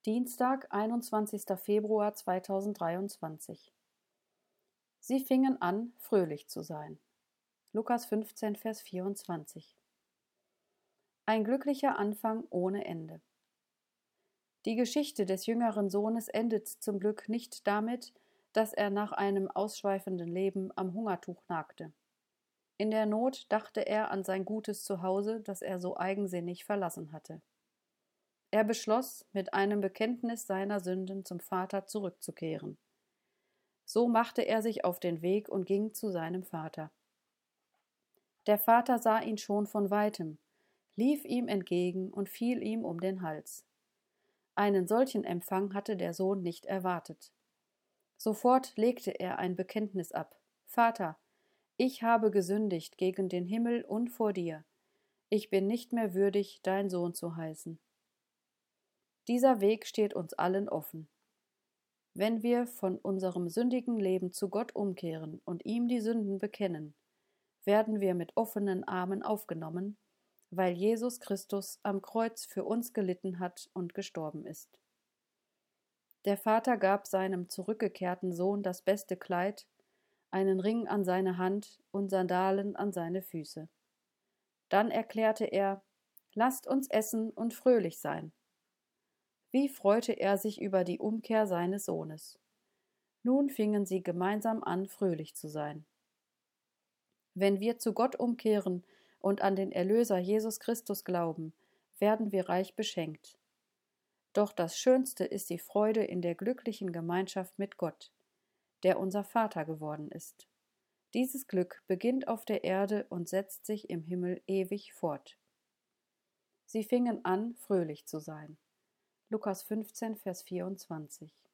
Dienstag, 21. Februar 2023. Sie fingen an, fröhlich zu sein. Lukas 15, Vers 24. Ein glücklicher Anfang ohne Ende. Die Geschichte des jüngeren Sohnes endet zum Glück nicht damit, dass er nach einem ausschweifenden Leben am Hungertuch nagte. In der Not dachte er an sein gutes Zuhause, das er so eigensinnig verlassen hatte. Er beschloss, mit einem Bekenntnis seiner Sünden zum Vater zurückzukehren. So machte er sich auf den Weg und ging zu seinem Vater. Der Vater sah ihn schon von weitem, lief ihm entgegen und fiel ihm um den Hals. Einen solchen Empfang hatte der Sohn nicht erwartet. Sofort legte er ein Bekenntnis ab. Vater, ich habe gesündigt gegen den Himmel und vor dir. Ich bin nicht mehr würdig, dein Sohn zu heißen. Dieser Weg steht uns allen offen. Wenn wir von unserem sündigen Leben zu Gott umkehren und ihm die Sünden bekennen, werden wir mit offenen Armen aufgenommen, weil Jesus Christus am Kreuz für uns gelitten hat und gestorben ist. Der Vater gab seinem zurückgekehrten Sohn das beste Kleid, einen Ring an seine Hand und Sandalen an seine Füße. Dann erklärte er: Lasst uns essen und fröhlich sein. Wie freute er sich über die Umkehr seines Sohnes. Nun fingen sie gemeinsam an, fröhlich zu sein. Wenn wir zu Gott umkehren und an den Erlöser Jesus Christus glauben, werden wir reich beschenkt. Doch das Schönste ist die Freude in der glücklichen Gemeinschaft mit Gott, der unser Vater geworden ist. Dieses Glück beginnt auf der Erde und setzt sich im Himmel ewig fort. Sie fingen an, fröhlich zu sein. Lukas 15, Vers 24.